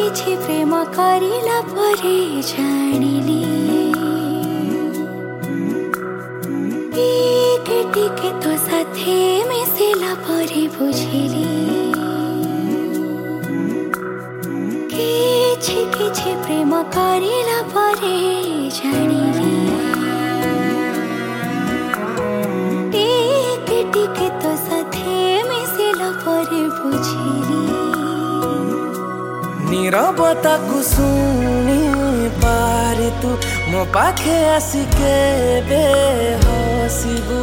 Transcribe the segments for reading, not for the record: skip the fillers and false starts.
किछि प्रेम करिला परे जानिली टिके तो साथे मिसिला परे बुझिली किछि किछि प्रेम करिला परे जानिली टिके तो साथे मिसिला परे बुझिली नीरवता को सुनी पारे तू मो पाखे आसिके बेहसिबू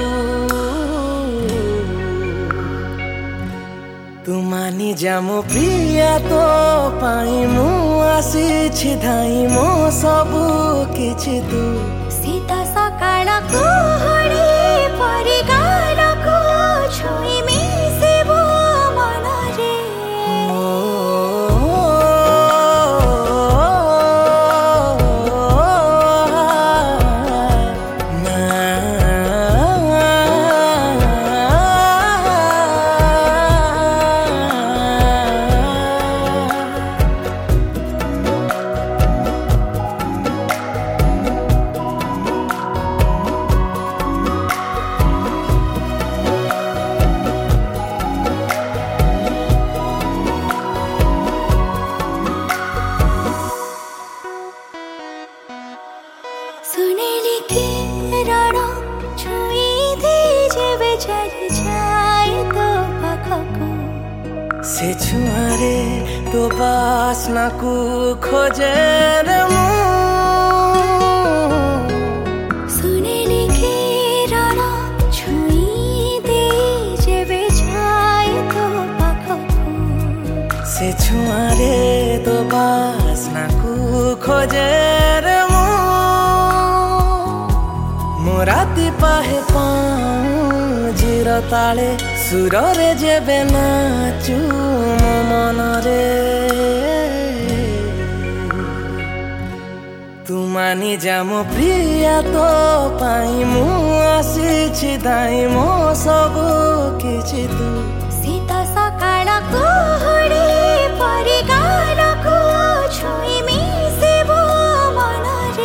तू मानी जा मो प्रिया तो पाई मु आसी धाई मो सबू किछि तू सीता सकाळ कुहड़ी परिगार को छुई मिसिबो मनरे सुनेली कि राणा छुई दे जेबे चली जाए तो पाखको से छुआरे तो बासना को खोजे रे मु सुनेली कि राणा छुई दे जेबे जाए तो पाखको से छुआरे तो बासना को खोजे रे मु राति पाहे पाँजिर ताले सुर रे जेबे नाचू मो मनरे तू मानी जा मो प्रिया तो पाई मु आसी धाई मो सबू किछि तू सीता सकाळ कुहड़ी परिगार को छुई मिसिबो मनरे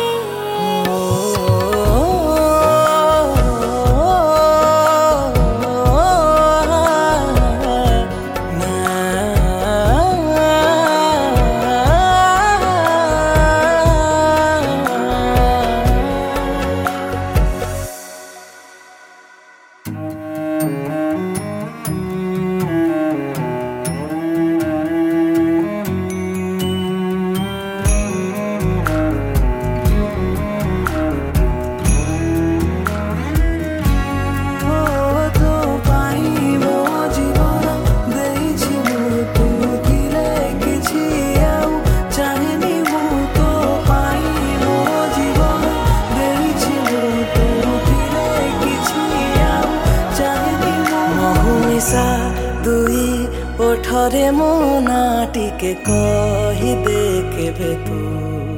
दुई ओठरे मो ना टिके कहि दे केबे तू।